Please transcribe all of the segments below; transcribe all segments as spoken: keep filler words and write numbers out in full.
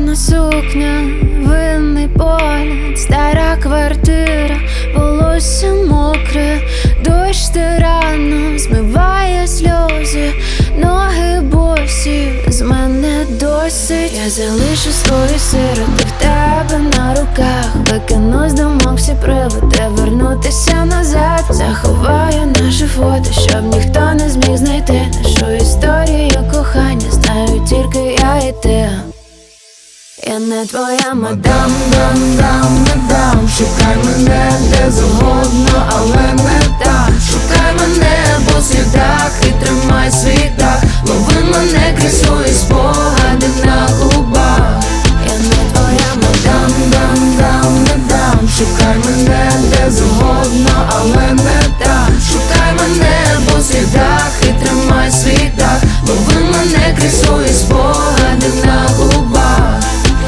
Червона сукня, винний погляд, стара квартира, волосся мокре, дощ тирано змиває сльози, ноги босі, з мене досить. Я залишу свої сироти в тебе на руках, викину з думок всі приводи, вернутися назад. Заховаю наше фото, щоб ніхто не зміг знайти нашу історію кохання, знаю тільки я і ти. Я не твоя мадам, дам, дам, не дам. Шукай мене де завгодно, але не там. Шукай мене по слідах і тримай свій дах. Лови мене крізь свої спогади на губах. Я не твоя мадам, дам, дам, не дам. Шукай мене де завгодно, але не там. Шукай мене по слідах і тримай свій дах. Лови мене крізь свої спогади на губах.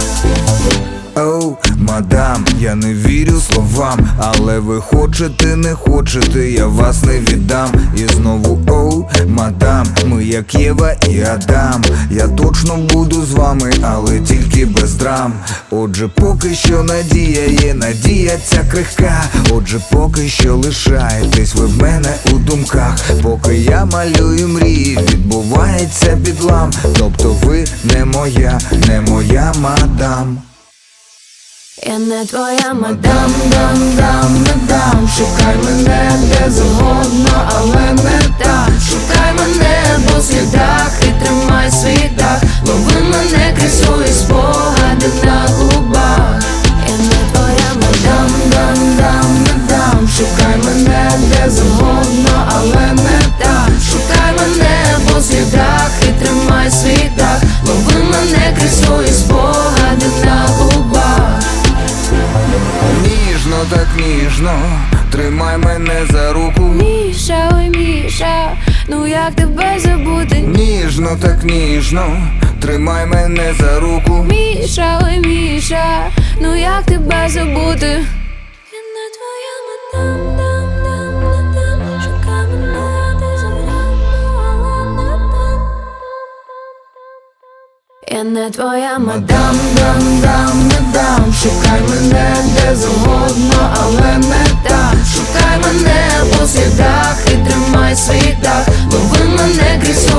Оу, мадам, я не вірю словам, але ви хочете, не хочете, я вас не віддам. І знову оу, мадам, ми як Єва і Адам. Я точно буду з вами, але тільки без драм. Отже, поки що надія є, надія ця крихка. Отже, поки що лишаєтесь ви в мене у думках. Поки я малюю мрії, відбувається підлам. Тобто ви не моя, не моя мадам. Я не твоя мадам, дам, дам, не дам. Шукай мене де завгодно, але не там. Шукай мене по слідах і тримай свій дах. Лови мене крізь свої спогади на губах. Я не твоя мадам, дам, дам, не дам. Шукай мене де завгодно, але не там. Шукай мене по слідах і тримай свій дах. Лови мене крізь свої спогади на губах. Ніжно, так ніжно, тримай мене за руку. Міша, ой, Міша, ну як тебе забути? Ніжно, так ніжно, тримай мене за руку. Міша, ой, Міша, ну як тебе забути? Я не твоя мадам, дам, дам, не дам. Шукай мене де завгодно, але не там. Я не твоя мадам, дам, дам, не дам. Шукай мене де завгодно, але не там. Шукай мене по слідах і тримай свій дах. Лови мене крізь